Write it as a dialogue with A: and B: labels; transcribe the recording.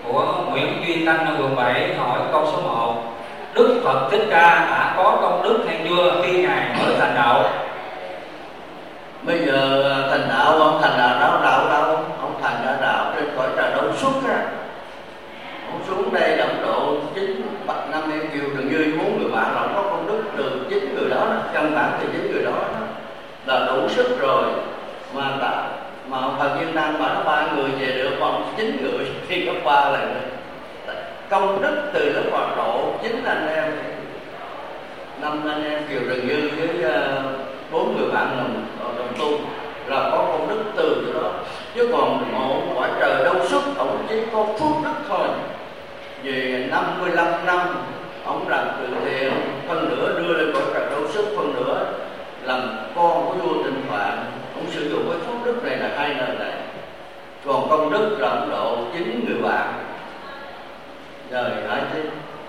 A: của Nguyễn Duy Tăng ở quận 7 hỏi câu số 1: Đức Phật Thích Ca đã có công đức hay chưa khi Ngài mới thành đạo?
B: Bây giờ thành đạo, ông thành đạo đâu, ông thành ra đạo trên cõi trời Đông Xuất á. Ông xuống đây động độ 9 năm em kiều Trần Như 4 người bạn, ông có công đức từ 9 người đó, căn bản thì 9 người đó là đủ sức rồi. Mà ông Phật Viên Đăng bảo 3 người về được, còn 9 người thì có 3 lần nữa. Công đức từ lớp Hòa Độ 9 anh em, 5 anh em kiều Trần Như với 4 người bạn đồng tu là có công đức từ chỗ đó. Chứ còn ngộ quả trời Đông Xuất, ông chỉ có phước đức thôi. Về 55 năm ông làm từ thiện, phân nửa đưa lên cõi trời Đông Xuất, phân nửa làm con của vua Tịnh Phạn. Ông sử dụng cái phước đức này là 2 nơi này. Còn công đức là ông độ 9 người bạn. Rồi hỏi chứ